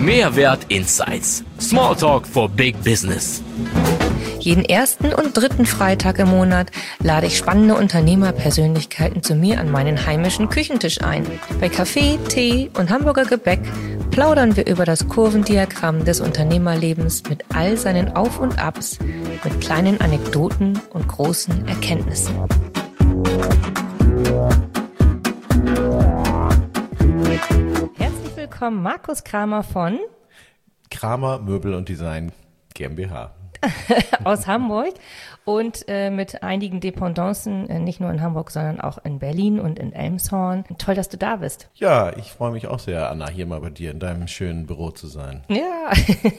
Mehrwert Insights. Smalltalk for Big Business. Jeden ersten und dritten Freitag im Monat lade ich spannende Unternehmerpersönlichkeiten zu mir an meinen heimischen Küchentisch ein. Bei Kaffee, Tee und Hamburger Gebäck plaudern wir über das Kurvendiagramm des Unternehmerlebens mit all seinen Auf und Abs, mit kleinen Anekdoten und großen Erkenntnissen. Herzlich willkommen, Markus Kramer von Kramer Möbel und Design GmbH. aus Hamburg und mit einigen Dependancen, nicht nur in Hamburg, sondern auch in Berlin und in Elmshorn. Toll, dass du da bist. Ja, ich freue mich auch sehr, Anna, hier mal bei dir in deinem schönen Büro zu sein. Ja,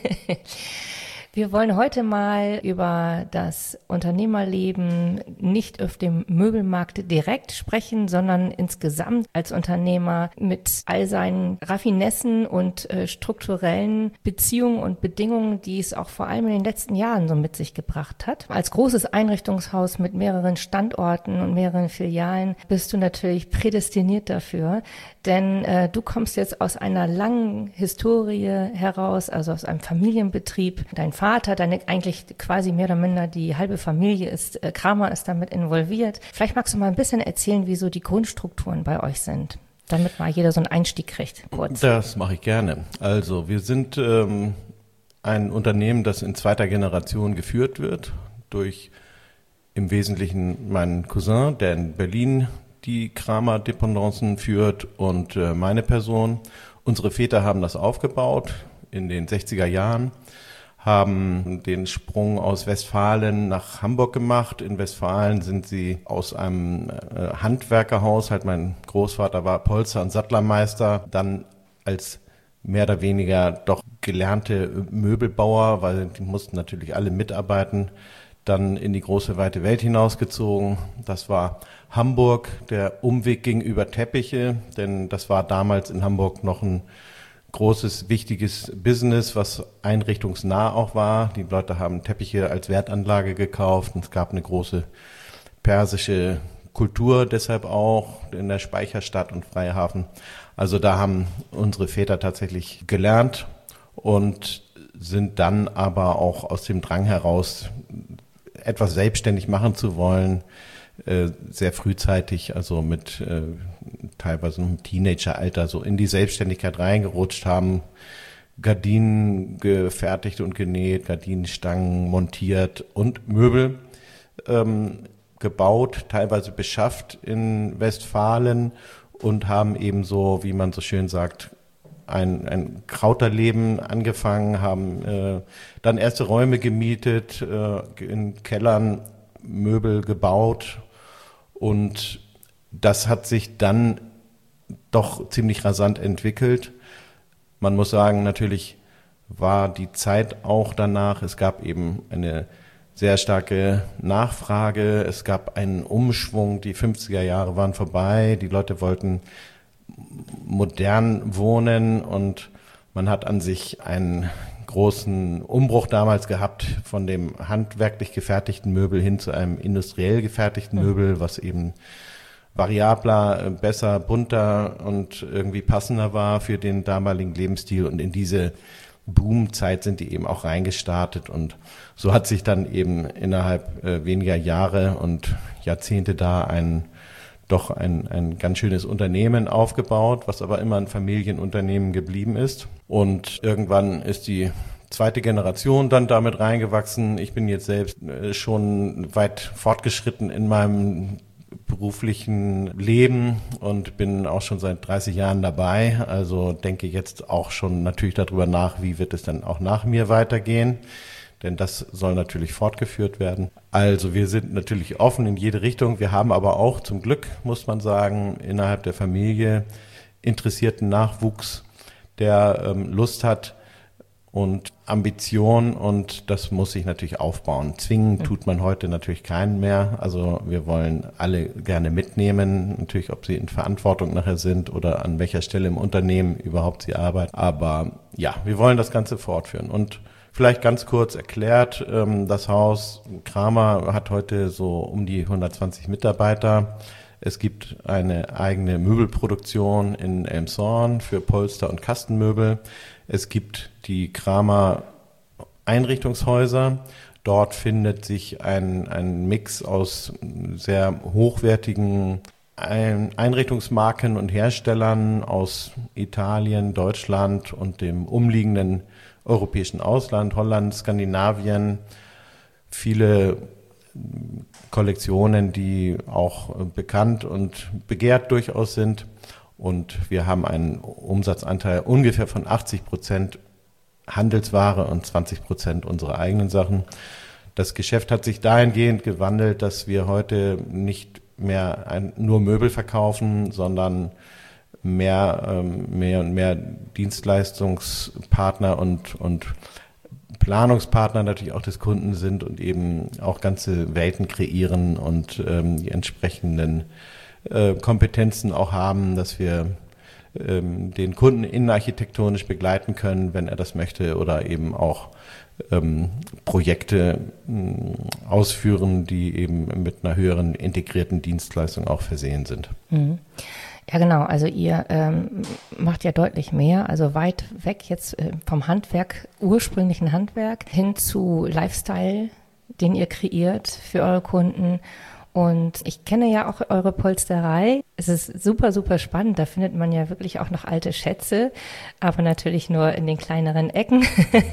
wir wollen heute mal über das Unternehmerleben nicht auf dem Möbelmarkt direkt sprechen, sondern insgesamt als Unternehmer mit all seinen Raffinessen und strukturellen Beziehungen und Bedingungen, die es auch vor allem in den letzten Jahren so mit sich gebracht hat. Als großes Einrichtungshaus mit mehreren Standorten und mehreren Filialen bist du natürlich prädestiniert dafür, denn du kommst jetzt aus einer langen Historie heraus, also aus einem Familienbetrieb. Dein Vater, deine eigentlich quasi mehr oder minder die halbe Familie ist, Kramer ist damit involviert. Vielleicht magst du mal ein bisschen erzählen, wie so die Grundstrukturen bei euch sind, damit mal jeder so einen Einstieg kriegt, kurz. Das mache ich gerne. Also wir sind ein Unternehmen, das in zweiter Generation geführt wird durch im Wesentlichen meinen Cousin, der in Berlin die Kramer Dependancen führt, und meine Person. Unsere Väter haben das aufgebaut in den 60er Jahren, haben den Sprung aus Westfalen nach Hamburg gemacht. In Westfalen sind sie aus einem Handwerkerhaushalt, mein Großvater war Polster- und Sattlermeister, dann als mehr oder weniger doch gelernte Möbelbauer, weil die mussten natürlich alle mitarbeiten, dann in die große weite Welt hinausgezogen. Das war Hamburg, der Umweg ging über Teppiche, denn das war damals in Hamburg noch ein großes, wichtiges Business, was einrichtungsnah auch war. Die Leute haben Teppiche als Wertanlage gekauft und es gab eine große persische Kultur deshalb auch in der Speicherstadt und Freihafen. Also da haben unsere Väter tatsächlich gelernt und sind dann aber auch aus dem Drang heraus, etwas selbstständig machen zu wollen, sehr frühzeitig, also mit teilweise im Teenageralter so in die Selbstständigkeit reingerutscht, haben Gardinen gefertigt und genäht, Gardinenstangen montiert und Möbel gebaut, teilweise beschafft in Westfalen und haben ebenso, wie man so schön sagt, ein Krauterleben angefangen, haben dann erste Räume gemietet, in Kellern Möbel gebaut, und das hat sich dann doch ziemlich rasant entwickelt. Man muss sagen, natürlich war die Zeit auch danach, es gab eben eine sehr starke Nachfrage, es gab einen Umschwung, die 50er Jahre waren vorbei, die Leute wollten modern wohnen und man hat an sich einen großen Umbruch damals gehabt von dem handwerklich gefertigten Möbel hin zu einem industriell gefertigten Möbel, was eben variabler, besser, bunter und irgendwie passender war für den damaligen Lebensstil, und in diese Boomzeit sind die eben auch reingestartet, und so hat sich dann eben innerhalb weniger Jahre und Jahrzehnte da ein ganz schönes Unternehmen aufgebaut, was aber immer ein Familienunternehmen geblieben ist. Und irgendwann ist die zweite Generation dann damit reingewachsen. Ich bin jetzt selbst schon weit fortgeschritten in meinem beruflichen Leben und bin auch schon seit 30 Jahren dabei. Also denke jetzt auch schon natürlich darüber nach, wie wird es dann auch nach mir weitergehen. Denn das soll natürlich fortgeführt werden. Also wir sind natürlich offen in jede Richtung. Wir haben aber auch zum Glück, muss man sagen, innerhalb der Familie interessierten Nachwuchs, der Lust hat und Ambition, und das muss sich natürlich aufbauen. Zwingen tut man heute natürlich keinen mehr. Also wir wollen alle gerne mitnehmen, natürlich ob sie in Verantwortung nachher sind oder an welcher Stelle im Unternehmen überhaupt sie arbeiten. Aber ja, wir wollen das Ganze fortführen. Und vielleicht ganz kurz erklärt, das Haus Kramer hat heute so um die 120 Mitarbeiter. Es gibt eine eigene Möbelproduktion in Elmshorn für Polster- und Kastenmöbel. Es gibt die Kramer Einrichtungshäuser. Dort findet sich ein Mix aus sehr hochwertigen Einrichtungsmarken und Herstellern aus Italien, Deutschland und dem umliegenden europäischen Ausland, Holland, Skandinavien. Viele Kollektionen, die auch bekannt und begehrt durchaus sind. Und wir haben einen Umsatzanteil ungefähr von 80% Handelsware und 20% unsere eigenen Sachen. Das Geschäft hat sich dahingehend gewandelt, dass wir heute nicht mehr nur Möbel verkaufen, sondern mehr und mehr Dienstleistungspartner und Planungspartner natürlich auch des Kunden sind und eben auch ganze Welten kreieren und die entsprechenden Kompetenzen auch haben, dass wir den Kunden innenarchitektonisch begleiten können, wenn er das möchte, oder eben auch Projekte ausführen, die eben mit einer höheren integrierten Dienstleistung auch versehen sind. Mhm. Ja, genau. Also ihr macht ja deutlich mehr, also weit weg jetzt vom Handwerk, ursprünglichen Handwerk, hin zu Lifestyle, den ihr kreiert für eure Kunden. Und ich kenne ja auch eure Polsterei. Es ist super, super spannend. Da findet man ja wirklich auch noch alte Schätze, aber natürlich nur in den kleineren Ecken.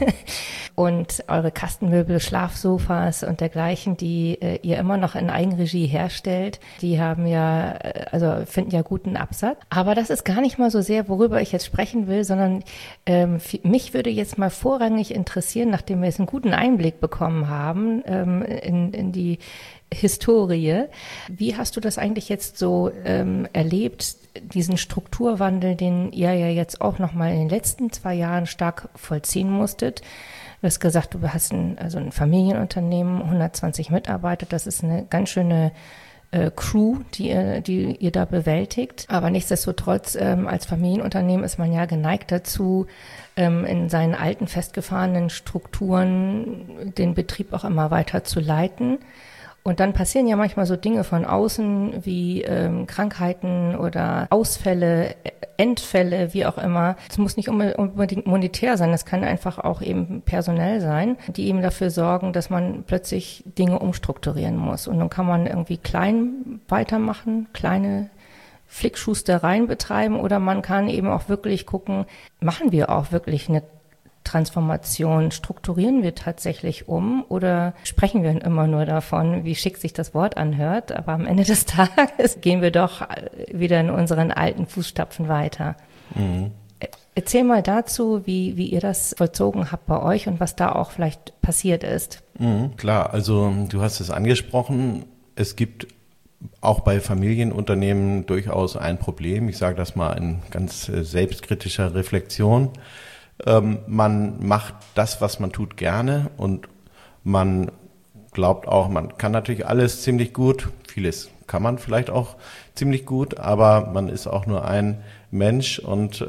Und eure Kastenmöbel, Schlafsofas und dergleichen, die ihr immer noch in Eigenregie herstellt, die haben ja, also finden ja guten Absatz. Aber das ist gar nicht mal so sehr, worüber ich jetzt sprechen will, sondern mich würde jetzt mal vorrangig interessieren, nachdem wir jetzt einen guten Einblick bekommen haben in die Historie. Wie hast du das eigentlich jetzt so erlebt, diesen Strukturwandel, den ihr ja jetzt auch nochmal in den letzten 2 Jahren stark vollziehen musstet? Du hast gesagt, du hast ein Familienunternehmen, 120 Mitarbeiter, das ist eine ganz schöne Crew, die ihr da bewältigt. Aber nichtsdestotrotz, als Familienunternehmen ist man ja geneigt dazu, in seinen alten, festgefahrenen Strukturen den Betrieb auch immer weiter zu leiten. Und dann passieren ja manchmal so Dinge von außen wie Krankheiten oder Ausfälle, Entfälle, wie auch immer. Es muss nicht unbedingt monetär sein, das kann einfach auch eben personell sein, die eben dafür sorgen, dass man plötzlich Dinge umstrukturieren muss. Und dann kann man irgendwie klein weitermachen, kleine Flickschustereien betreiben, oder man kann eben auch wirklich gucken, machen wir auch wirklich eine Transformation, strukturieren wir tatsächlich um oder sprechen wir immer nur davon, wie schick sich das Wort anhört, aber am Ende des Tages gehen wir doch wieder in unseren alten Fußstapfen weiter. Mhm. Erzähl mal dazu, wie ihr das vollzogen habt bei euch und was da auch vielleicht passiert ist. Mhm, klar, also du hast es angesprochen, es gibt auch bei Familienunternehmen durchaus ein Problem, ich sage das mal in ganz selbstkritischer Reflexion. Man macht das, was man tut, gerne, und man glaubt auch, man kann natürlich alles ziemlich gut. Vieles kann man vielleicht auch ziemlich gut, aber man ist auch nur ein Mensch, und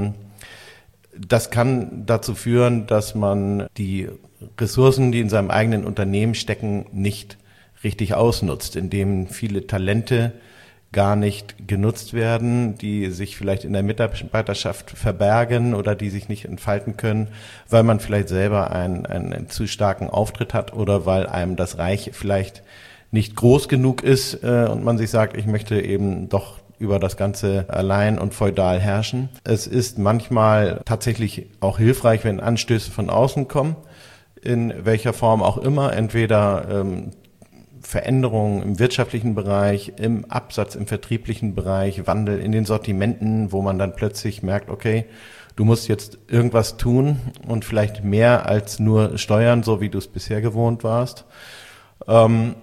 das kann dazu führen, dass man die Ressourcen, die in seinem eigenen Unternehmen stecken, nicht richtig ausnutzt, indem viele Talente gar nicht genutzt werden, die sich vielleicht in der Mitarbeiterschaft verbergen oder die sich nicht entfalten können, weil man vielleicht selber einen zu starken Auftritt hat oder weil einem das Reich vielleicht nicht groß genug ist und man sich sagt, ich möchte eben doch über das Ganze allein und feudal herrschen. Es ist manchmal tatsächlich auch hilfreich, wenn Anstöße von außen kommen, in welcher Form auch immer, entweder Veränderungen im wirtschaftlichen Bereich, im Absatz, im vertrieblichen Bereich, Wandel in den Sortimenten, wo man dann plötzlich merkt, okay, du musst jetzt irgendwas tun und vielleicht mehr als nur steuern, so wie du es bisher gewohnt warst. Man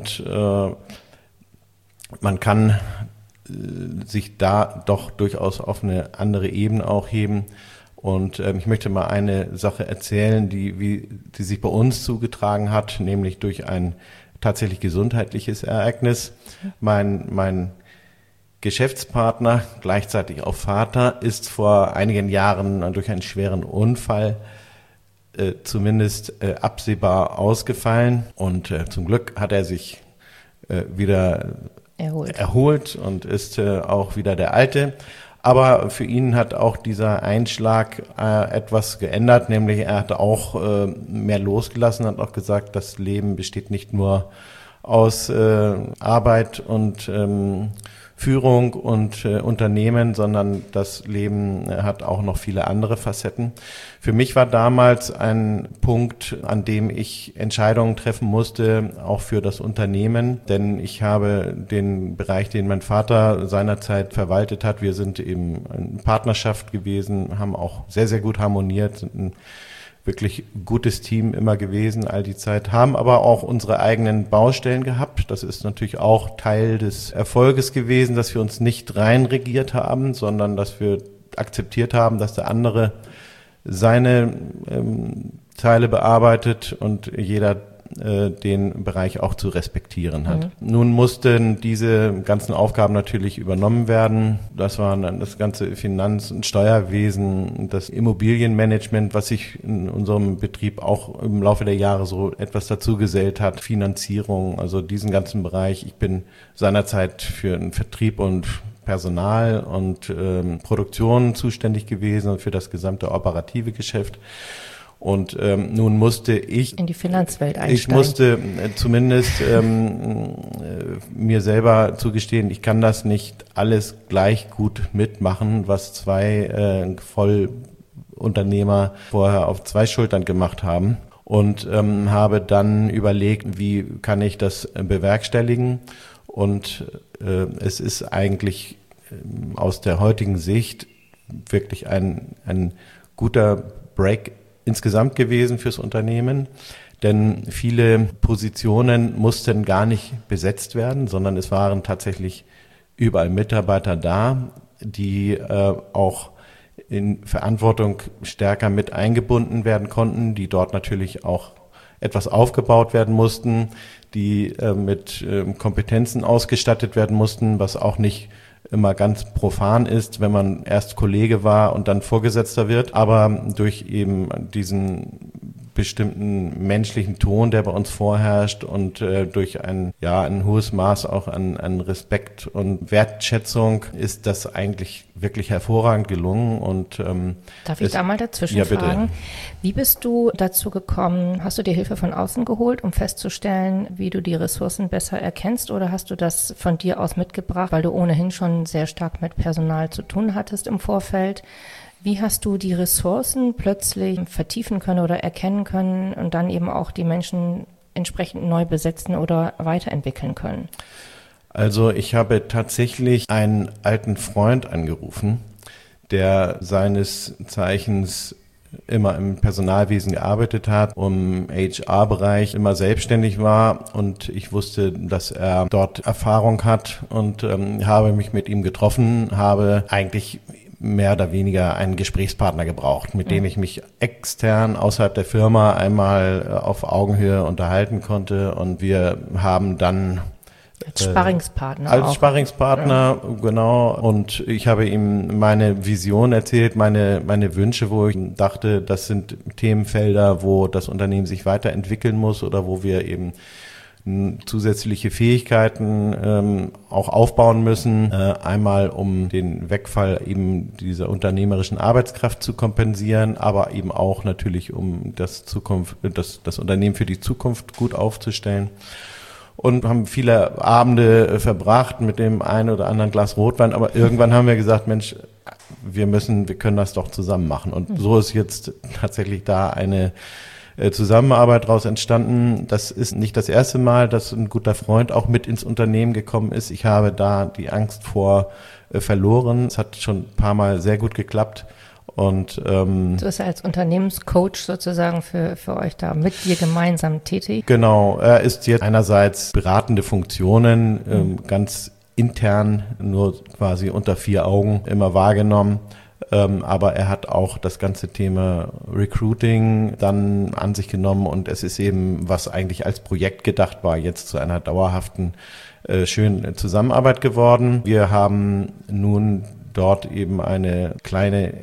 kann sich da doch durchaus auf eine andere Ebene auch heben. Und ich möchte mal eine Sache erzählen, die sich bei uns zugetragen hat, nämlich durch ein tatsächlich gesundheitliches Ereignis. Mein Geschäftspartner, gleichzeitig auch Vater, ist vor einigen Jahren durch einen schweren Unfall zumindest absehbar ausgefallen. Und zum Glück hat er sich wieder erholt und ist auch wieder der Alte. Aber für ihn hat auch dieser Einschlag etwas geändert, nämlich er hat auch mehr losgelassen, hat auch gesagt, das Leben besteht nicht nur aus Arbeit und Führung und Unternehmen, sondern das Leben hat auch noch viele andere Facetten. Für mich war damals ein Punkt, an dem ich Entscheidungen treffen musste, auch für das Unternehmen, denn ich habe den Bereich, den mein Vater seinerzeit verwaltet hat, wir sind eben eine Partnerschaft gewesen, haben auch sehr, sehr gut harmoniert, sind ein wirklich gutes Team immer gewesen, all die Zeit, haben aber auch unsere eigenen Baustellen gehabt. Das ist natürlich auch Teil des Erfolges gewesen, dass wir uns nicht reinregiert haben, sondern dass wir akzeptiert haben, dass der andere seine Teile bearbeitet und jeder den Bereich auch zu respektieren hat. Nun mussten diese ganzen Aufgaben natürlich übernommen werden. Das waren dann das ganze Finanz- und Steuerwesen, das Immobilienmanagement, was sich in unserem Betrieb auch im Laufe der Jahre so etwas dazugesellt hat, Finanzierung, also diesen ganzen Bereich. Ich bin seinerzeit für den Vertrieb und Personal und Produktion zuständig gewesen und für das gesamte operative Geschäft. Und nun musste ich in die Finanzwelt einsteigen. Ich musste zumindest mir selber zugestehen, ich kann das nicht alles gleich gut mitmachen, was zwei Vollunternehmer vorher auf zwei Schultern gemacht haben. Und habe dann überlegt, wie kann ich das bewerkstelligen. Und es ist eigentlich aus der heutigen Sicht wirklich ein guter Break insgesamt gewesen fürs Unternehmen, denn viele Positionen mussten gar nicht besetzt werden, sondern es waren tatsächlich überall Mitarbeiter da, die auch in Verantwortung stärker mit eingebunden werden konnten, die dort natürlich auch etwas aufgebaut werden mussten, die mit Kompetenzen ausgestattet werden mussten, was auch nicht immer ganz profan ist, wenn man erst Kollege war und dann Vorgesetzter wird, aber durch eben diesen bestimmten menschlichen Ton, der bei uns vorherrscht und durch ein hohes Maß auch an Respekt und Wertschätzung ist das eigentlich wirklich hervorragend gelungen. Und darf ich da mal dazwischen fragen? Wie bist du dazu gekommen? Hast du dir Hilfe von außen geholt, um festzustellen, wie du die Ressourcen besser erkennst, oder hast du das von dir aus mitgebracht, weil du ohnehin schon sehr stark mit Personal zu tun hattest im Vorfeld? Wie hast du die Ressourcen plötzlich vertiefen können oder erkennen können und dann eben auch die Menschen entsprechend neu besetzen oder weiterentwickeln können? Also ich habe tatsächlich einen alten Freund angerufen, der seines Zeichens immer im Personalwesen gearbeitet hat, im HR-Bereich immer selbstständig war, und ich wusste, dass er dort Erfahrung hat und habe mich mit ihm getroffen, habe eigentlich mehr oder weniger einen Gesprächspartner gebraucht, mit dem ich mich extern außerhalb der Firma einmal auf Augenhöhe unterhalten konnte, und wir haben dann als Sparringspartner Sparringspartner, genau. Und ich habe ihm meine Vision erzählt, meine Wünsche, wo ich dachte, das sind Themenfelder, wo das Unternehmen sich weiterentwickeln muss oder wo wir eben zusätzliche Fähigkeiten auch aufbauen müssen. Einmal, um den Wegfall eben dieser unternehmerischen Arbeitskraft zu kompensieren, aber eben auch natürlich, um das Unternehmen für die Zukunft gut aufzustellen. Und haben viele Abende verbracht mit dem einen oder anderen Glas Rotwein, aber irgendwann haben wir gesagt, Mensch, wir können das doch zusammen machen. Und so ist jetzt tatsächlich da eine Zusammenarbeit daraus entstanden. Das ist nicht das erste Mal, dass ein guter Freund auch mit ins Unternehmen gekommen ist. Ich habe da die Angst vor verloren. Es hat schon ein paar Mal sehr gut geklappt. Und du bist ja als Unternehmenscoach sozusagen für euch da mit dir gemeinsam tätig. Genau, er ist jetzt einerseits beratende Funktionen, ganz intern, nur quasi unter 4 Augen immer wahrgenommen. Aber er hat auch das ganze Thema Recruiting dann an sich genommen, und es ist eben, was eigentlich als Projekt gedacht war, jetzt zu einer dauerhaften, schönen Zusammenarbeit geworden. Wir haben nun dort eben eine kleine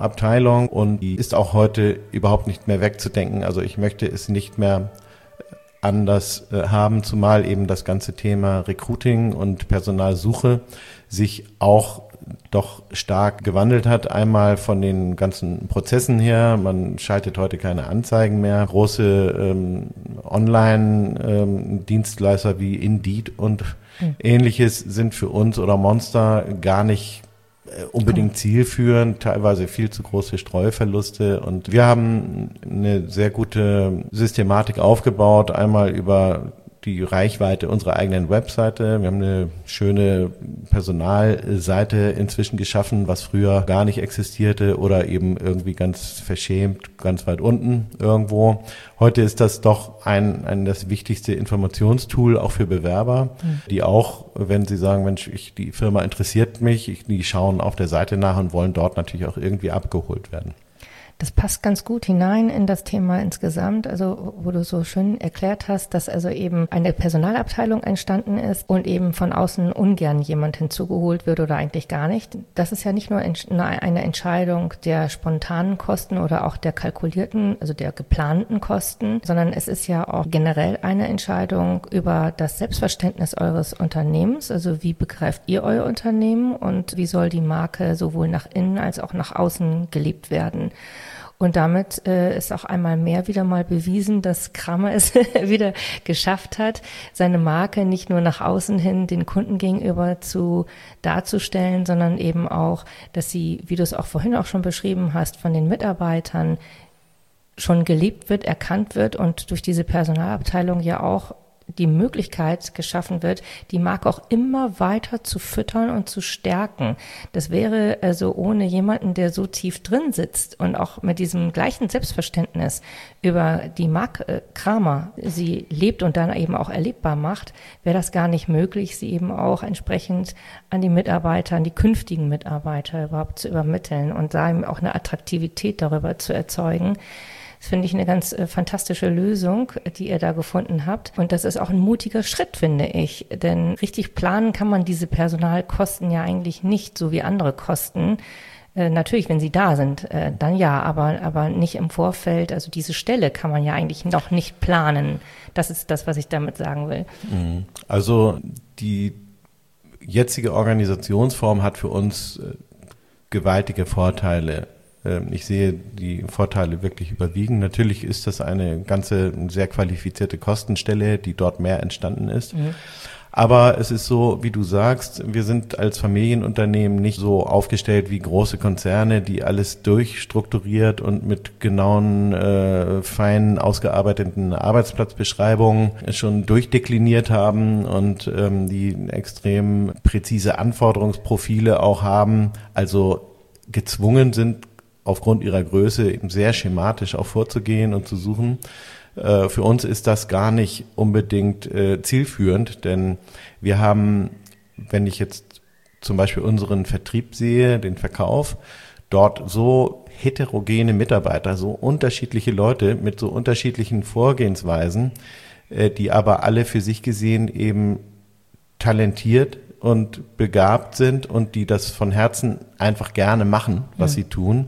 HR-Abteilung, und die ist auch heute überhaupt nicht mehr wegzudenken. Also ich möchte es nicht mehr anders haben, zumal eben das ganze Thema Recruiting und Personalsuche sich auch doch stark gewandelt hat. Einmal von den ganzen Prozessen her, man schaltet heute keine Anzeigen mehr. Große Online-Dienstleister wie Indeed und Ähnliches sind für uns oder Monster gar nicht unbedingt zielführend, teilweise viel zu große Streuverluste. Und wir haben eine sehr gute Systematik aufgebaut, einmal über die Reichweite unserer eigenen Webseite. Wir haben eine schöne Personalseite inzwischen geschaffen, was früher gar nicht existierte oder eben irgendwie ganz verschämt, ganz weit unten irgendwo. Heute ist das doch das wichtigste Informationstool auch für Bewerber, die auch, wenn sie sagen, Mensch, die Firma interessiert mich, die schauen auf der Seite nach und wollen dort natürlich auch irgendwie abgeholt werden. Das passt ganz gut hinein in das Thema insgesamt, also wo du so schön erklärt hast, dass also eben eine Personalabteilung entstanden ist und eben von außen ungern jemand hinzugeholt wird oder eigentlich gar nicht. Das ist ja nicht nur eine Entscheidung der spontanen Kosten oder auch der kalkulierten, also der geplanten Kosten, sondern es ist ja auch generell eine Entscheidung über das Selbstverständnis eures Unternehmens, also wie begreift ihr euer Unternehmen und wie soll die Marke sowohl nach innen als auch nach außen gelebt werden. Und damit ist auch einmal mehr wieder mal bewiesen, dass Kramer es wieder geschafft hat, seine Marke nicht nur nach außen hin den Kunden gegenüber darzustellen, sondern eben auch, dass sie, wie du es auch vorhin auch schon beschrieben hast, von den Mitarbeitern schon gelebt wird, erkannt wird und durch diese Personalabteilung ja auch die Möglichkeit geschaffen wird, die Marke auch immer weiter zu füttern und zu stärken. Das wäre also ohne jemanden, der so tief drin sitzt und auch mit diesem gleichen Selbstverständnis über die Marke Kramer sie lebt und dann eben auch erlebbar macht, wäre das gar nicht möglich, sie eben auch entsprechend an die Mitarbeiter, an die künftigen Mitarbeiter überhaupt zu übermitteln und da eben auch eine Attraktivität darüber zu erzeugen. Das finde ich eine ganz fantastische Lösung, die ihr da gefunden habt. Und das ist auch ein mutiger Schritt, finde ich. Denn richtig planen kann man diese Personalkosten ja eigentlich nicht, so wie andere Kosten. Natürlich, wenn sie da sind, dann ja, aber nicht im Vorfeld. Also diese Stelle kann man ja eigentlich noch nicht planen. Das ist das, was ich damit sagen will. Also die jetzige Organisationsform hat für uns gewaltige Vorteile. Ich sehe die Vorteile wirklich überwiegen. Natürlich ist das eine ganze sehr qualifizierte Kostenstelle, die dort mehr entstanden ist. Aber es ist so, wie du sagst, wir sind als Familienunternehmen nicht so aufgestellt wie große Konzerne, die alles durchstrukturiert und mit genauen, fein ausgearbeiteten Arbeitsplatzbeschreibungen schon durchdekliniert haben und die extrem präzise Anforderungsprofile auch haben, also gezwungen sind, aufgrund ihrer Größe eben sehr schematisch auch vorzugehen und zu suchen. Für uns ist das gar nicht unbedingt zielführend, denn wir haben, wenn ich jetzt zum Beispiel unseren Vertrieb sehe, den Verkauf, dort so heterogene Mitarbeiter, so unterschiedliche Leute mit so unterschiedlichen Vorgehensweisen, die aber alle für sich gesehen eben talentiert und begabt sind und die das von Herzen einfach gerne machen, was sie tun,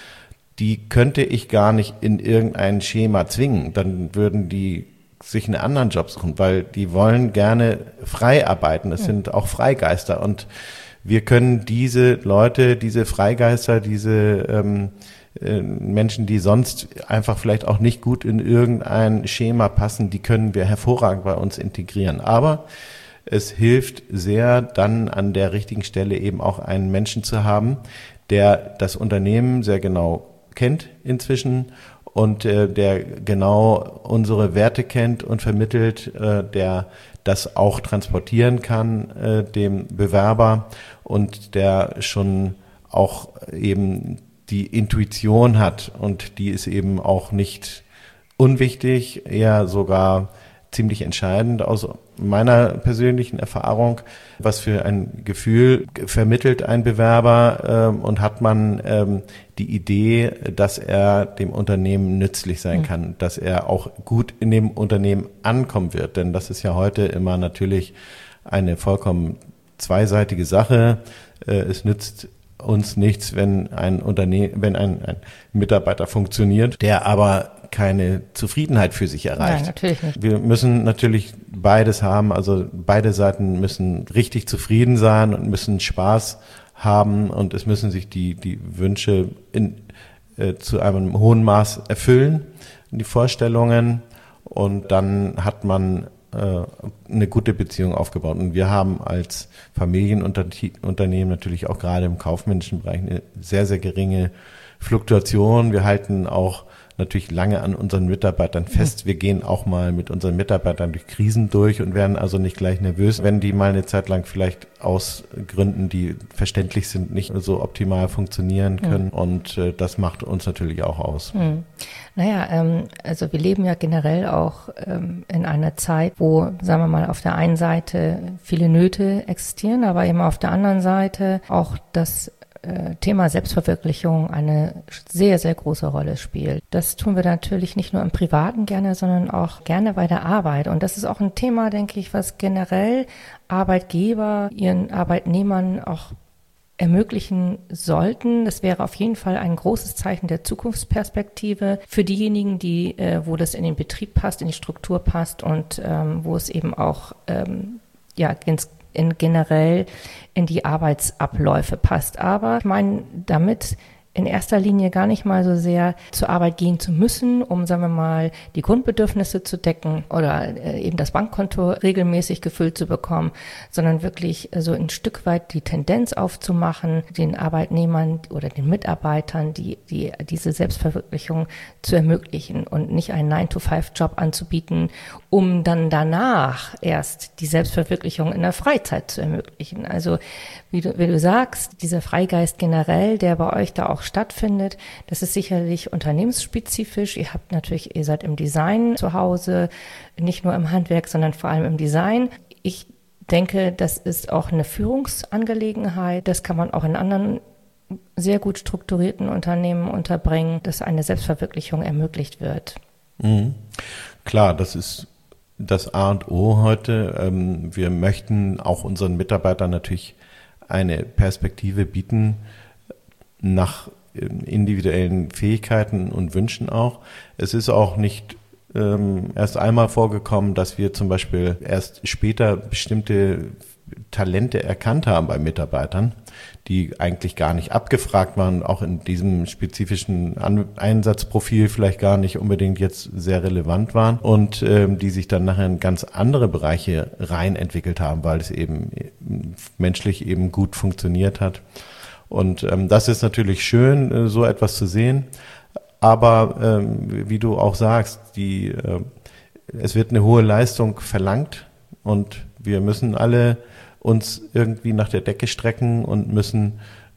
die könnte ich gar nicht in irgendein Schema zwingen. Dann würden die sich einen anderen Job suchen, weil die wollen gerne frei arbeiten. Das sind auch Freigeister und wir können diese Leute, diese Freigeister, diese Menschen, die sonst einfach vielleicht auch nicht gut in irgendein Schema passen, die können wir hervorragend bei uns integrieren. Aber es hilft sehr, dann an der richtigen Stelle eben auch einen Menschen zu haben, der das Unternehmen sehr genau kennt inzwischen und der genau unsere Werte kennt und vermittelt, der das auch transportieren kann dem Bewerber und der schon auch eben die Intuition hat und die ist eben auch nicht unwichtig, eher sogar ziemlich entscheidend aus meiner persönlichen Erfahrung. Was für ein Gefühl vermittelt ein Bewerber und hat man die Idee, dass er dem Unternehmen nützlich sein kann, dass er auch gut in dem Unternehmen ankommen wird. Denn das ist ja heute immer natürlich eine vollkommen zweiseitige Sache. Es nützt uns nichts, wenn ein Mitarbeiter funktioniert, der aber keine Zufriedenheit für sich erreicht. Nein, natürlich nicht. Wir müssen natürlich beides haben, also beide Seiten müssen richtig zufrieden sein und müssen Spaß haben und es müssen sich die Wünsche zu einem hohen Maß erfüllen, die Vorstellungen, und dann hat man eine gute Beziehung aufgebaut. Und wir haben als Familienunternehmen natürlich auch gerade im kaufmännischen Bereich eine sehr, sehr geringe Fluktuation. Wir halten auch natürlich lange an unseren Mitarbeitern fest. Wir gehen auch mal mit unseren Mitarbeitern durch Krisen durch und werden also nicht gleich nervös, wenn die mal eine Zeit lang vielleicht aus Gründen, die verständlich sind, nicht so optimal funktionieren können. Und das macht uns natürlich auch aus. Naja, also wir leben ja generell auch in einer Zeit, wo, sagen wir mal, auf der einen Seite viele Nöte existieren, aber eben auf der anderen Seite auch das Thema Selbstverwirklichung eine sehr, sehr große Rolle spielt. Das tun wir natürlich nicht nur im Privaten gerne, sondern auch gerne bei der Arbeit. Und das ist auch ein Thema, denke ich, was generell Arbeitgeber ihren Arbeitnehmern auch ermöglichen sollten. Das wäre auf jeden Fall ein großes Zeichen der Zukunftsperspektive für diejenigen, die, wo das in den Betrieb passt, in die Struktur passt und wo es eben auch generell in die Arbeitsabläufe passt. Aber ich meine damit in erster Linie gar nicht mal so sehr zur Arbeit gehen zu müssen, um, sagen wir mal, die Grundbedürfnisse zu decken oder eben das Bankkonto regelmäßig gefüllt zu bekommen, sondern wirklich so ein Stück weit die Tendenz aufzumachen, den Arbeitnehmern oder den Mitarbeitern diese Selbstverwirklichung zu ermöglichen und nicht einen 9-to-5-Job anzubieten, um dann danach erst die Selbstverwirklichung in der Freizeit zu ermöglichen. Also wie du sagst, dieser Freigeist generell, der bei euch da auch stattfindet, das ist sicherlich unternehmensspezifisch. Ihr seid im Design zu Hause, nicht nur im Handwerk, sondern vor allem im Design. Ich denke, das ist auch eine Führungsangelegenheit. Das kann man auch in anderen sehr gut strukturierten Unternehmen unterbringen, dass eine Selbstverwirklichung ermöglicht wird. Mhm. Klar, das ist das A und O heute. Wir möchten auch unseren Mitarbeitern natürlich eine Perspektive bieten nach individuellen Fähigkeiten und Wünschen auch. Es ist auch nicht erst einmal vorgekommen, dass wir zum Beispiel erst später bestimmte Talente erkannt haben bei Mitarbeitern, die eigentlich gar nicht abgefragt waren, auch in diesem spezifischen Einsatzprofil vielleicht gar nicht unbedingt jetzt sehr relevant waren und die sich dann nachher in ganz andere Bereiche rein entwickelt haben, weil es eben menschlich eben gut funktioniert hat. Und das ist natürlich schön, so etwas zu sehen. Aber wie du auch sagst, es wird eine hohe Leistung verlangt und wir müssen alle uns irgendwie nach der Decke strecken und müssen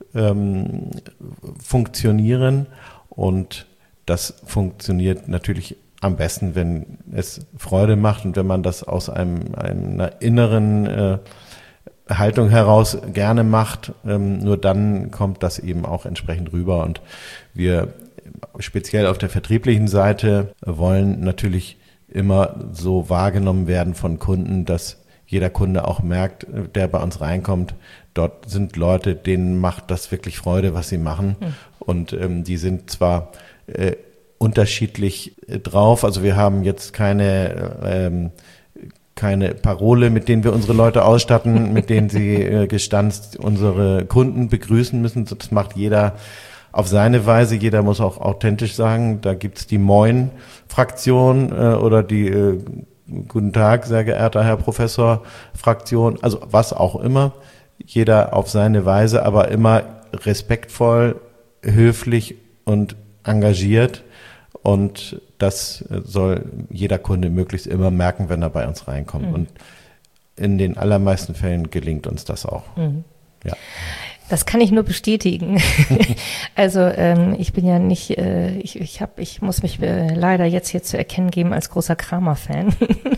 funktionieren. Und das funktioniert natürlich am besten, wenn es Freude macht und wenn man das aus einer inneren Haltung heraus gerne macht. Nur dann kommt das eben auch entsprechend rüber. Und wir speziell auf der vertrieblichen Seite wollen natürlich immer so wahrgenommen werden von Kunden, dass jeder Kunde auch merkt, der bei uns reinkommt, dort sind Leute, denen macht das wirklich Freude, was sie machen. Und die sind zwar unterschiedlich drauf, also wir haben jetzt keine Parole, mit denen wir unsere Leute ausstatten, mit denen sie gestanzt unsere Kunden begrüßen müssen. Das macht jeder auf seine Weise. Jeder muss auch authentisch sagen. Da gibt's die Moin-Fraktion oder die Guten Tag, sehr geehrter Herr Professor Fraktion. Also was auch immer. Jeder auf seine Weise, aber immer respektvoll, höflich und engagiert. Und das soll jeder Kunde möglichst immer merken, wenn er bei uns reinkommt. Und in den allermeisten Fällen gelingt uns das auch. Ja. Das kann ich nur bestätigen. Also ich bin ja nicht, ich muss mich leider jetzt hier zu erkennen geben als großer Kramer-Fan.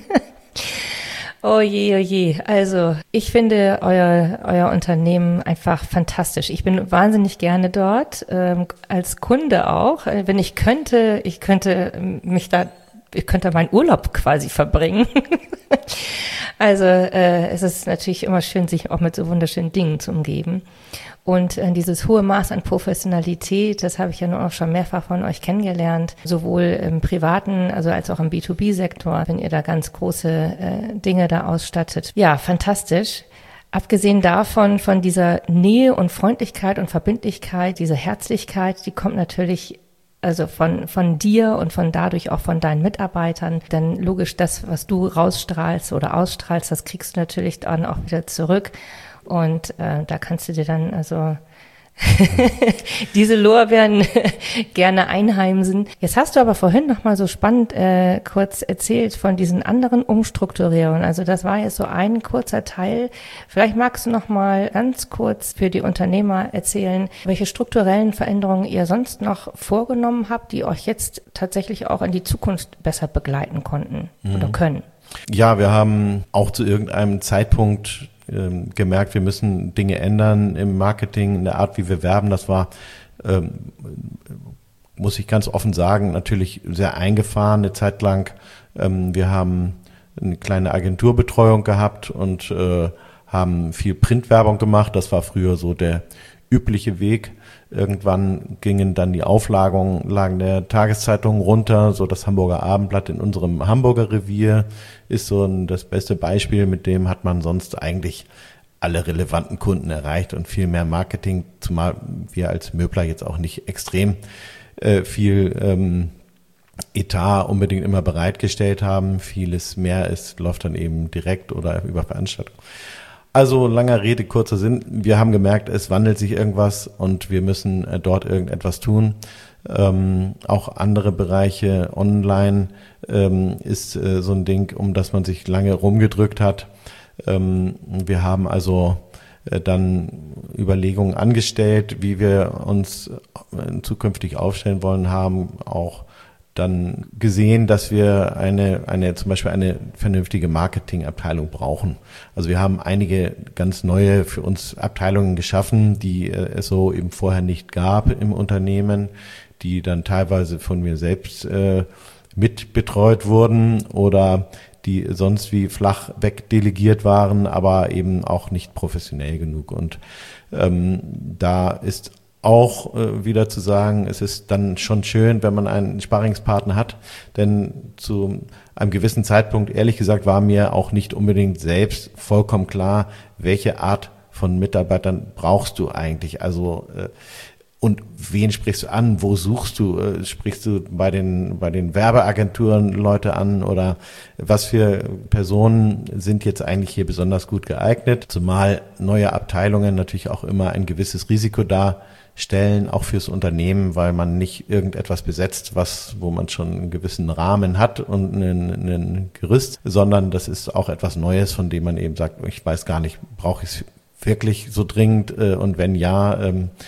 Oh je. Also ich finde euer Unternehmen einfach fantastisch. Ich bin wahnsinnig gerne dort, als Kunde auch. Wenn ich könnte meinen Urlaub quasi verbringen. Also es ist natürlich immer schön, sich auch mit so wunderschönen Dingen zu umgeben. Und dieses hohe Maß an Professionalität, das habe ich ja nun auch schon mehrfach von euch kennengelernt, sowohl im privaten, also als auch im B2B-Sektor, wenn ihr da ganz große Dinge da ausstattet. Ja, fantastisch. Abgesehen davon, von dieser Nähe und Freundlichkeit und Verbindlichkeit, diese Herzlichkeit, die kommt natürlich also von dir und von dadurch auch von deinen Mitarbeitern. Denn logisch, das, was du rausstrahlst oder ausstrahlst, das kriegst du natürlich dann auch wieder zurück. Und da kannst du dir dann also diese Lorbeeren gerne einheimsen. Jetzt hast du aber vorhin noch mal so spannend kurz erzählt von diesen anderen Umstrukturierungen. Also das war jetzt so ein kurzer Teil. Vielleicht magst du noch mal ganz kurz für die Unternehmer erzählen, welche strukturellen Veränderungen ihr sonst noch vorgenommen habt, die euch jetzt tatsächlich auch in die Zukunft besser begleiten konnten oder können. Ja, wir haben auch zu irgendeinem Zeitpunkt gemerkt, wir müssen Dinge ändern im Marketing, in der Art, wie wir werben. Das war, muss ich ganz offen sagen, natürlich sehr eingefahren eine Zeit lang. Wir haben eine kleine Agenturbetreuung gehabt und haben viel Printwerbung gemacht. Das war früher so der übliche Weg. Irgendwann gingen dann die Auflagen der Tageszeitungen runter, so das Hamburger Abendblatt in unserem Hamburger Revier ist so das beste Beispiel, mit dem hat man sonst eigentlich alle relevanten Kunden erreicht und viel mehr Marketing, zumal wir als Möbler jetzt auch nicht extrem viel Etat unbedingt immer bereitgestellt haben. Vieles mehr läuft dann eben direkt oder über Veranstaltungen. Also langer Rede, kurzer Sinn. Wir haben gemerkt, es wandelt sich irgendwas und wir müssen dort irgendetwas tun. Auch andere Bereiche online ist so ein Ding, um das man sich lange rumgedrückt hat. Wir haben also dann Überlegungen angestellt, wie wir uns zukünftig aufstellen wollen, haben auch dann gesehen, dass wir zum Beispiel eine vernünftige Marketingabteilung brauchen. Also wir haben einige ganz neue für uns Abteilungen geschaffen, die es so eben vorher nicht gab im Unternehmen, die dann teilweise von mir selbst mit betreut wurden oder die sonst wie flach wegdelegiert waren, aber eben auch nicht professionell genug. Und da ist auch wieder zu sagen, es ist dann schon schön, wenn man einen Sparringspartner hat, denn zu einem gewissen Zeitpunkt, ehrlich gesagt, war mir auch nicht unbedingt selbst vollkommen klar, welche Art von Mitarbeitern brauchst du eigentlich, also und wen sprichst du an, wo suchst du, sprichst du bei den Werbeagenturen Leute an oder was für Personen sind jetzt eigentlich hier besonders gut geeignet, zumal neue Abteilungen natürlich auch immer ein gewisses Risiko darstellen, auch fürs Unternehmen, weil man nicht irgendetwas besetzt, wo man schon einen gewissen Rahmen hat und einen Gerüst, sondern das ist auch etwas Neues, von dem man eben sagt, ich weiß gar nicht, brauche ich es wirklich so dringend und wenn ja,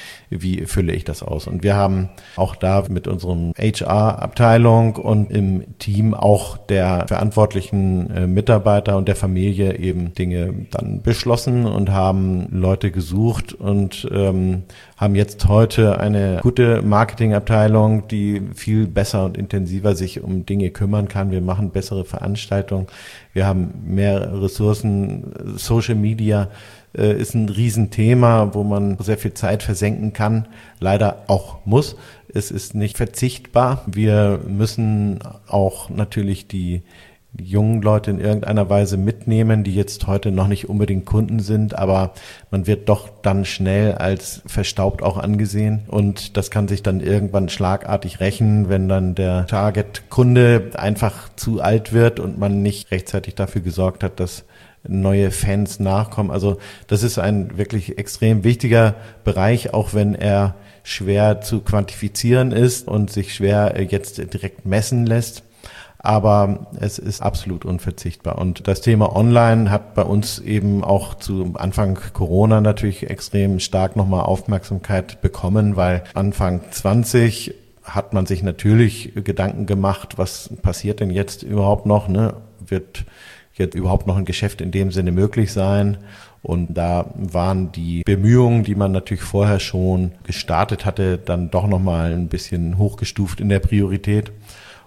wie fülle ich das aus? Und wir haben auch da mit unserem HR-Abteilung und im Team auch der verantwortlichen Mitarbeiter und der Familie eben Dinge dann beschlossen und haben Leute gesucht und haben jetzt heute eine gute Marketingabteilung, die viel besser und intensiver sich um Dinge kümmern kann. Wir machen bessere Veranstaltungen. Wir haben mehr Ressourcen. Social Media ist ein Riesenthema, wo man sehr viel Zeit versenken kann, leider auch muss. Es ist nicht verzichtbar. Wir müssen auch natürlich die jungen Leute in irgendeiner Weise mitnehmen, die jetzt heute noch nicht unbedingt Kunden sind, aber man wird doch dann schnell als verstaubt auch angesehen und das kann sich dann irgendwann schlagartig rächen, wenn dann der Target-Kunde einfach zu alt wird und man nicht rechtzeitig dafür gesorgt hat, dass neue Fans nachkommen. Also das ist ein wirklich extrem wichtiger Bereich, auch wenn er schwer zu quantifizieren ist und sich schwer jetzt direkt messen lässt. Aber es ist absolut unverzichtbar. Und das Thema Online hat bei uns eben auch zu Anfang Corona natürlich extrem stark nochmal Aufmerksamkeit bekommen, weil Anfang 20 hat man sich natürlich Gedanken gemacht, was passiert denn jetzt überhaupt noch, ne? Wird jetzt überhaupt noch ein Geschäft in dem Sinne möglich sein? Und da waren die Bemühungen, die man natürlich vorher schon gestartet hatte, dann doch nochmal ein bisschen hochgestuft in der Priorität.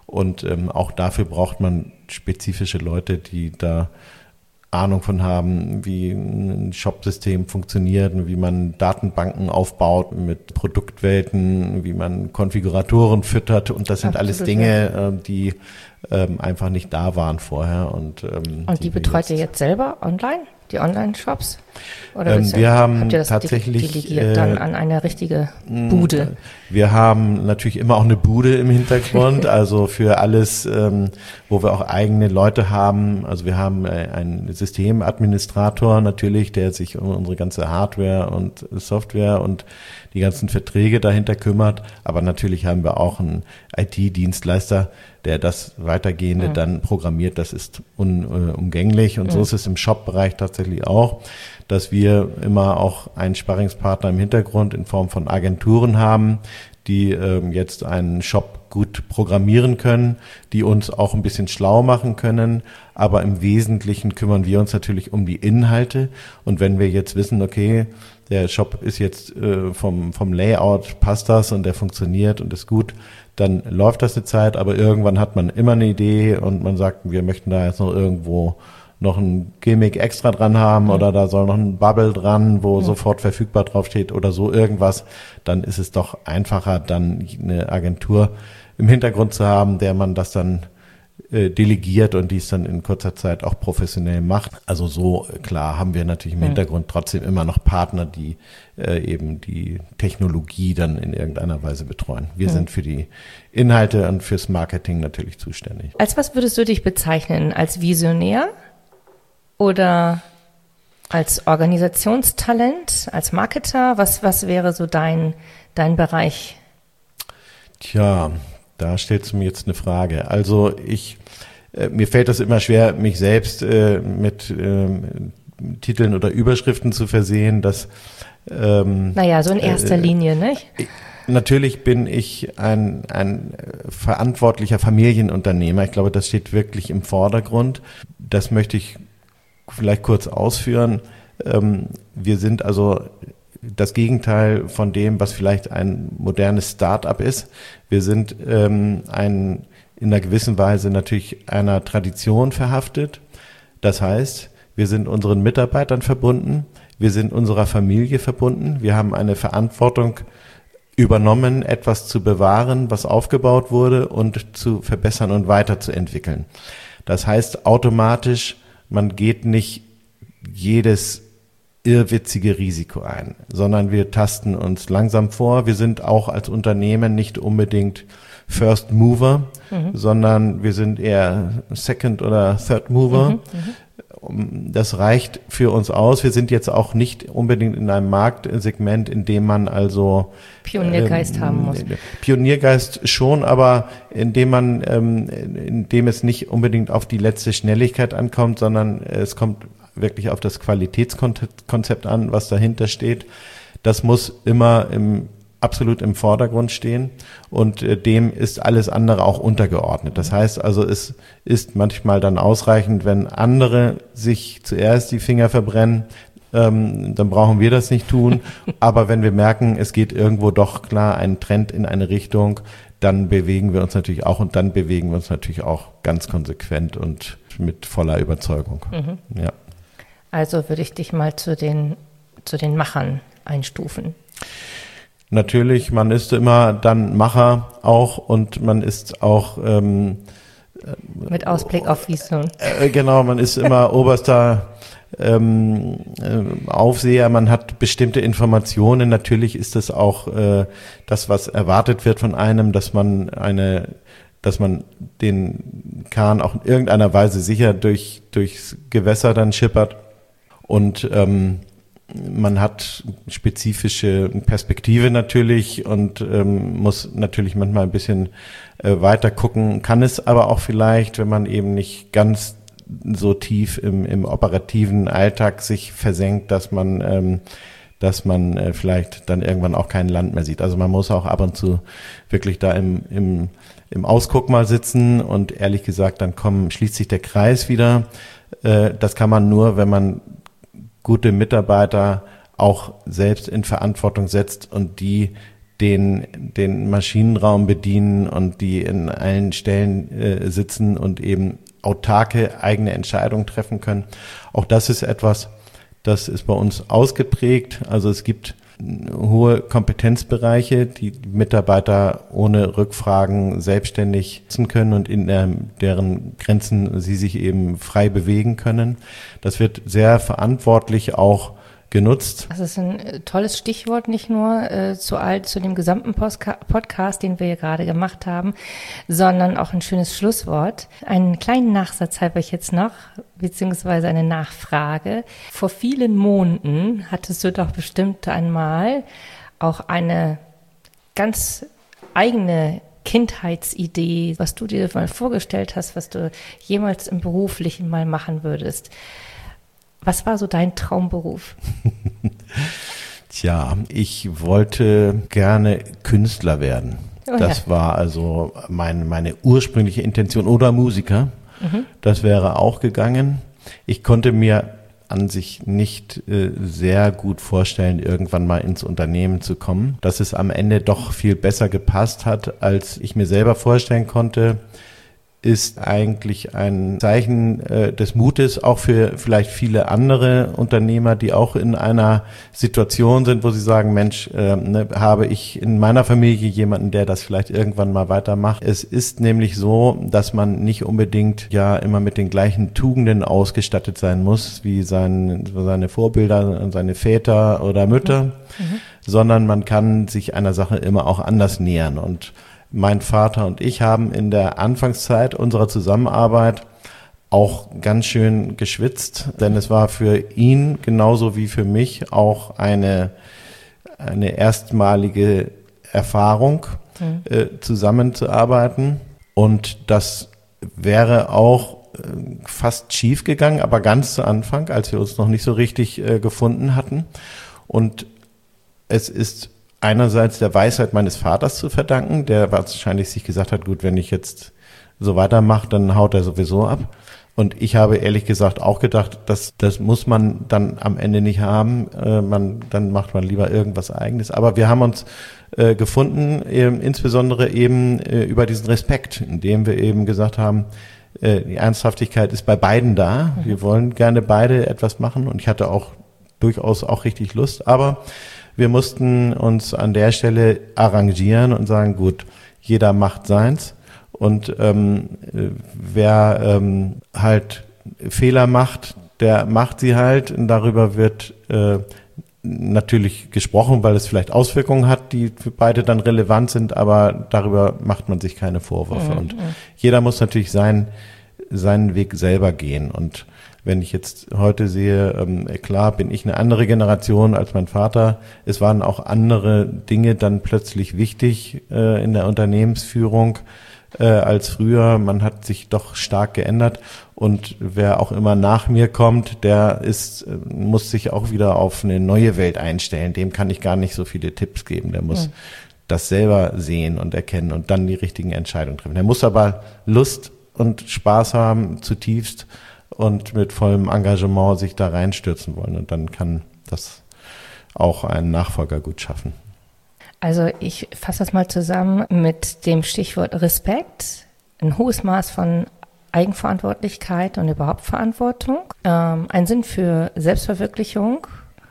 Und auch dafür braucht man spezifische Leute, die da Ahnung von haben, wie ein Shop-System funktioniert, wie man Datenbanken aufbaut mit Produktwelten, wie man Konfiguratoren füttert. Und das sind alles Dinge, die einfach nicht da waren vorher. Und die betreut ihr jetzt selber online? Die Online-Shops? Oder wir haben habt ihr das tatsächlich delegiert dann an eine richtige Bude? Wir haben natürlich immer auch eine Bude im Hintergrund, also für alles, wo wir auch eigene Leute haben. Also wir haben einen Systemadministrator natürlich, der sich um unsere ganze Hardware und Software und die ganzen Verträge dahinter kümmert. Aber natürlich haben wir auch einen IT-Dienstleister, der das Weitergehende dann programmiert. Das ist unumgänglich. Und so ist es im Shop-Bereich tatsächlich auch, dass wir immer auch einen Sparringspartner im Hintergrund in Form von Agenturen haben, die jetzt einen Shop gut programmieren können, die uns auch ein bisschen schlau machen können. Aber im Wesentlichen kümmern wir uns natürlich um die Inhalte. Und wenn wir jetzt wissen, okay, der Shop ist jetzt vom Layout, passt das und der funktioniert und ist gut, dann läuft das eine Zeit, aber irgendwann hat man immer eine Idee und man sagt, wir möchten da jetzt noch irgendwo noch ein Gimmick extra dran haben oder da soll noch ein Bubble dran, wo sofort verfügbar draufsteht oder so irgendwas, dann ist es doch einfacher, dann eine Agentur im Hintergrund zu haben, der man das dann delegiert und die es dann in kurzer Zeit auch professionell macht. Also so, klar, haben wir natürlich im Hintergrund trotzdem immer noch Partner, die eben die Technologie dann in irgendeiner Weise betreuen. Wir sind für die Inhalte und fürs Marketing natürlich zuständig. Als was würdest du dich bezeichnen? Als Visionär oder als Organisationstalent, als Marketer? Was wäre so dein Bereich? Tja, da stellst du mir jetzt eine Frage. Also mir fällt das immer schwer, mich selbst mit Titeln oder Überschriften zu versehen. Dass, naja, so in erster Linie, nicht? Natürlich bin ich ein verantwortlicher Familienunternehmer. Ich glaube, das steht wirklich im Vordergrund. Das möchte ich vielleicht kurz ausführen. Wir sind also das Gegenteil von dem, was vielleicht ein modernes Start-up ist. Wir sind in einer gewissen Weise natürlich einer Tradition verhaftet. Das heißt, wir sind unseren Mitarbeitern verbunden, wir sind unserer Familie verbunden, wir haben eine Verantwortung übernommen, etwas zu bewahren, was aufgebaut wurde und zu verbessern und weiterzuentwickeln. Das heißt automatisch, man geht nicht jedes irrwitzige Risiko ein, sondern wir tasten uns langsam vor. Wir sind auch als Unternehmen nicht unbedingt First Mover, sondern wir sind eher Second oder Third Mover. Das reicht für uns aus. Wir sind jetzt auch nicht unbedingt in einem Marktsegment, in dem man also Pioniergeist haben muss. Pioniergeist schon, aber in dem es nicht unbedingt auf die letzte Schnelligkeit ankommt, sondern es kommt wirklich auf das Qualitätskonzept an, was dahinter steht. Das muss immer absolut im Vordergrund stehen und dem ist alles andere auch untergeordnet. Das heißt also, es ist manchmal dann ausreichend, wenn andere sich zuerst die Finger verbrennen, dann brauchen wir das nicht tun. Aber wenn wir merken, es geht irgendwo doch klar ein Trend in eine Richtung, dann bewegen wir uns natürlich auch und dann bewegen wir uns natürlich auch ganz konsequent und mit voller Überzeugung. Ja. Also würde ich dich mal zu den Machern einstufen. Natürlich, man ist immer dann Macher auch und man ist auch mit Ausblick auf Vision. Genau, man ist immer oberster Aufseher, man hat bestimmte Informationen. Natürlich ist es auch das, was erwartet wird von einem, dass man den Kahn auch in irgendeiner Weise sicher durchs Gewässer dann schippert. Und man hat spezifische Perspektive natürlich und muss natürlich manchmal ein bisschen weiter gucken, kann es aber auch vielleicht, wenn man eben nicht ganz so tief im operativen Alltag sich versenkt, dass man vielleicht dann irgendwann auch kein Land mehr sieht. Also man muss auch ab und zu wirklich da im Ausguck mal sitzen und ehrlich gesagt, dann schließt sich der Kreis wieder. Das kann man nur, wenn man gute Mitarbeiter auch selbst in Verantwortung setzt und die den Maschinenraum bedienen und die in allen Stellen sitzen und eben autarke eigene Entscheidungen treffen können. Auch das ist etwas, das ist bei uns ausgeprägt. Also es gibt hohe Kompetenzbereiche, die Mitarbeiter ohne Rückfragen selbstständig nutzen können und in deren Grenzen sie sich eben frei bewegen können. Das wird sehr verantwortlich auch genutzt. Das ist ein tolles Stichwort, nicht nur zu dem gesamten Podcast, den wir hier gerade gemacht haben, sondern auch ein schönes Schlusswort. Einen kleinen Nachsatz habe ich jetzt noch, beziehungsweise eine Nachfrage. Vor vielen Monaten hattest du doch bestimmt einmal auch eine ganz eigene Kindheitsidee, was du dir mal vorgestellt hast, was du jemals im Beruflichen mal machen würdest. Was war so dein Traumberuf? Tja, ich wollte gerne Künstler werden. Oh, das war also meine ursprüngliche Intention. Oder Musiker. Das wäre auch gegangen. Ich konnte mir an sich nicht sehr gut vorstellen, irgendwann mal ins Unternehmen zu kommen. Dass es am Ende doch viel besser gepasst hat, als ich mir selber vorstellen konnte, ist eigentlich ein Zeichen des Mutes, auch für vielleicht viele andere Unternehmer, die auch in einer Situation sind, wo sie sagen, Mensch, habe ich in meiner Familie jemanden, der das vielleicht irgendwann mal weitermacht. Es ist nämlich so, dass man nicht unbedingt ja immer mit den gleichen Tugenden ausgestattet sein muss, wie seine Vorbilder, seine Väter oder Mütter, sondern man kann sich einer Sache immer auch anders nähern. Und mein Vater und ich haben in der Anfangszeit unserer Zusammenarbeit auch ganz schön geschwitzt, denn es war für ihn genauso wie für mich auch eine erstmalige Erfahrung, zusammenzuarbeiten. Und das wäre auch fast schief gegangen, aber ganz zu Anfang, als wir uns noch nicht so richtig gefunden hatten. Und es ist einerseits der Weisheit meines Vaters zu verdanken, der wahrscheinlich sich gesagt hat, gut, wenn ich jetzt so weitermache, dann haut er sowieso ab. Und ich habe ehrlich gesagt auch gedacht, das muss man dann am Ende nicht haben. Dann macht man lieber irgendwas Eigenes. Aber wir haben uns gefunden, insbesondere eben über diesen Respekt, indem wir eben gesagt haben, die Ernsthaftigkeit ist bei beiden da. Wir wollen gerne beide etwas machen und ich hatte auch durchaus auch richtig Lust, aber wir mussten uns an der Stelle arrangieren und sagen, gut, jeder macht seins und wer halt Fehler macht, der macht sie halt und darüber wird natürlich gesprochen, weil es vielleicht Auswirkungen hat, die für beide dann relevant sind, aber darüber macht man sich keine Vorwürfe und jeder muss natürlich seinen Weg selber gehen und wenn ich jetzt heute sehe, klar bin ich eine andere Generation als mein Vater. Es waren auch andere Dinge dann plötzlich wichtig in der Unternehmensführung als früher. Man hat sich doch stark geändert und wer auch immer nach mir kommt, muss sich auch wieder auf eine neue Welt einstellen. Dem kann ich gar nicht so viele Tipps geben. Der muss das selber sehen und erkennen und dann die richtigen Entscheidungen treffen. Der muss aber Lust und Spaß haben, zutiefst und mit vollem Engagement sich da reinstürzen wollen. Und dann kann das auch ein Nachfolger gut schaffen. Also ich fasse das mal zusammen mit dem Stichwort Respekt, ein hohes Maß von Eigenverantwortlichkeit und überhaupt Verantwortung, ein Sinn für Selbstverwirklichung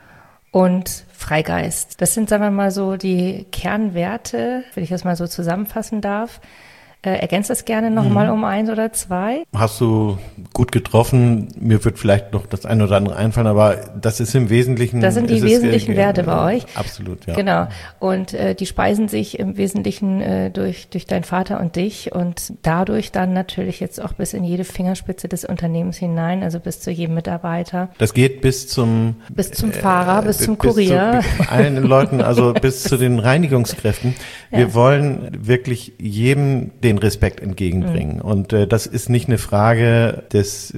und Freigeist. Das sind, sagen wir mal so, die Kernwerte, wenn ich das mal so zusammenfassen darf. Ergänzt das gerne nochmal um 1 oder 2. Hast du gut getroffen. Mir wird vielleicht noch das eine oder andere einfallen, aber das ist im Wesentlichen. Das sind die wesentlichen Werte bei euch. Absolut, ja. Genau. Und die speisen sich im Wesentlichen durch deinen Vater und dich und dadurch dann natürlich jetzt auch bis in jede Fingerspitze des Unternehmens hinein, also bis zu jedem Mitarbeiter. Das geht bis zum Fahrer, bis zum Kurier. Bis zu allen Leuten, also bis zu den Reinigungskräften. Wir wollen wirklich jedem den Respekt entgegenbringen. Und das ist nicht eine Frage des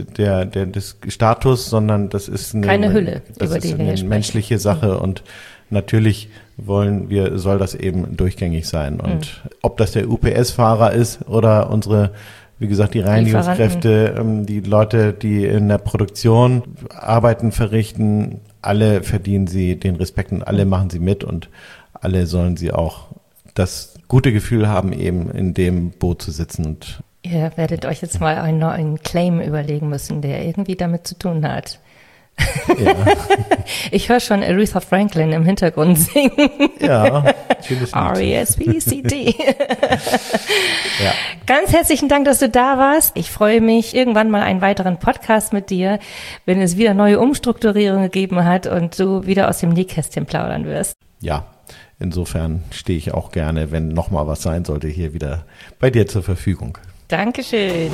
Status, sondern das ist keine Hülle, über die wir eine menschliche Sache. Und natürlich soll das eben durchgängig sein. Und ob das der UPS-Fahrer ist oder unsere, wie gesagt, die Reinigungskräfte, die Leute, die in der Produktion Arbeiten verrichten, alle verdienen sie den Respekt und alle machen sie mit und alle sollen sie auch das gute Gefühl haben, eben in dem Boot zu sitzen. Und ihr werdet euch jetzt mal einen neuen Claim überlegen müssen, der irgendwie damit zu tun hat. Ja. Ich höre schon Aretha Franklin im Hintergrund singen. Ja, schönes Lied. R-E-S-P-C-T. Ja. Ganz herzlichen Dank, dass du da warst. Ich freue mich, irgendwann mal einen weiteren Podcast mit dir, wenn es wieder neue Umstrukturierungen gegeben hat und du wieder aus dem Nähkästchen plaudern wirst. Ja, insofern stehe ich auch gerne, wenn nochmal was sein sollte, hier wieder bei dir zur Verfügung. Dankeschön.